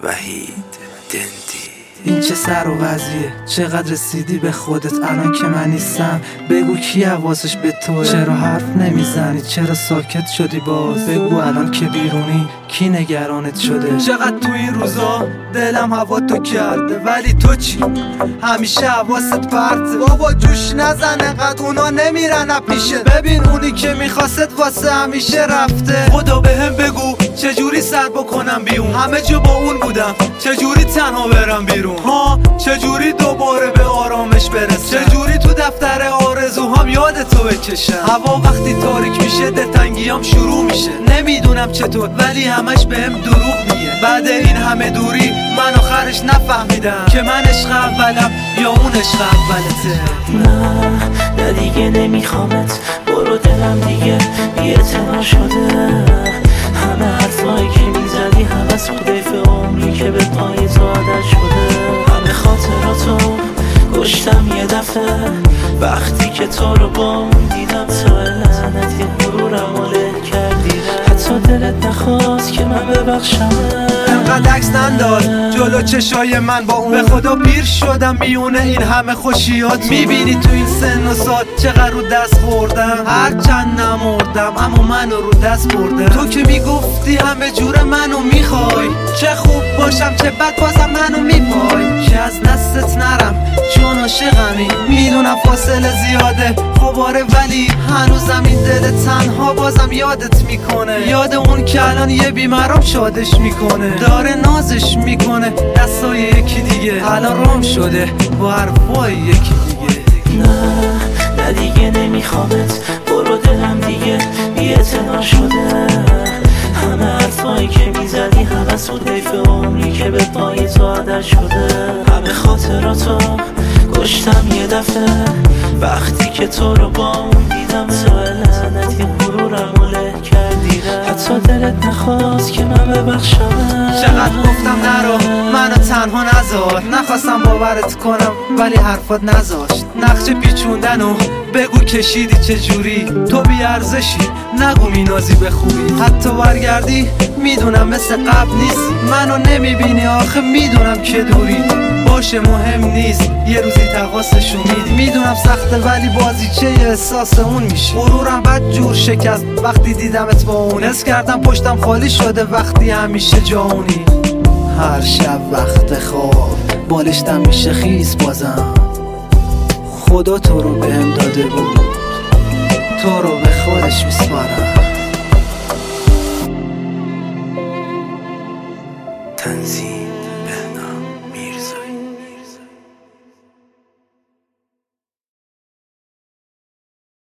وحید دندی. این چه سر و وضعیه؟ چقدر رسیدی به خودت الان که من نیستم؟ بگو کی حواسش به توه؟ چرا حرف نمیزنی؟ چرا ساکت شدی باز؟ بگو الان که بیرونی کی نگرانت شده؟ چقدر تو این روزا دلم هوا تو کرده، ولی تو چی؟ همیشه حواست پرته. بابا جوش نزن انقدر اونا نمیرن پیشه. ببین اونی که میخواست واسه همیشه رفته. خدا بهم بگو چجوری سر بکنم بیرون؟ همه جا با اون بودم، چجوری تنها برم بیرون؟ ها چجوری دوباره به آرامش برسم؟ چجوری تو دفتر آرزوهام یاد تو بکشم؟ هوا وقتی تاریک میشه دلتنگیام شروع میشه. نمیدونم چطور ولی همش بهم دروغ میگه. بعد این همه دوری من آخرش نفهمیدم که من عشق اولم یا اون عشق اولته. نه دیگه نمیخوامت، برو دلم دیگه بی‌اعتنا شده. همه حرفایی که میزدی حوض بود ضعف عمری که به پای تو عادت شده. همه خاطراتو کشتم یه دفعه وقتی که تو رو با اون دیدم. تو لعنتی غرورم له کردی، حتی دلت نخواست که من ببخشم. انقدر عکس ننداز جلو چشای من با اون. به خدا پیر شدم میونه این همه خوشیات. میبینی تو این سن و سال چقدر رو دست خوردم. هرچند نمردم اما منو رو دست بردم. تو که میگفتی همه جور منو میخوای، چه خوب باشم چه بد بازم منو میپای. که از دستت نرم چون عاشقمی. میدونم فاصله زیاده خباره ولی هنوزم این دل تنها بازم یادت میکنه. یاد اون که الان یه بیمارم شادش میکنه، داره نازش میکنه دستای یکی دیگه. الان رام شده با حرفای یکی دیگه. نه دیگه نمیخوامت، برو دلم دیگه بی‌اعتنا شده. همه حرفایی که میزدی حوض بود ضعف عمری که به پای تو عادت شده. همه خاطراتو کشتم یه دفعه وقتی که تو رو با اون دیدم. تو لعنتی غرورم له کردی، حتی دلت نخواست که من ببخشم. چقدر گفتم نرو منو تنها نذار، نخواستم باورت کنم ولی حرفات نذاشت. نقش پیچوندن و بگو کشیدی چجوری؟ تو بیارزشی نگو مینازی به خوبی. حتی برگردی میدونم مثل قبل نیستی. منو نمیبینی آخه میدونم که دوری. باشه مهم نیست یه روزی تقاسشو میدی. میدونم سخته ولی بازیچه احساس اون میشه. غرورم بد جور شکست وقتی دیدمت با اون. حس کردم پشتم خالی شده وقتی همیشه جاونی. هر شب وقت خواب بالشتم میشه خیس بازم. خدا تو رو بهم داده بود، تو رو به خودش میسپارم. تنظیم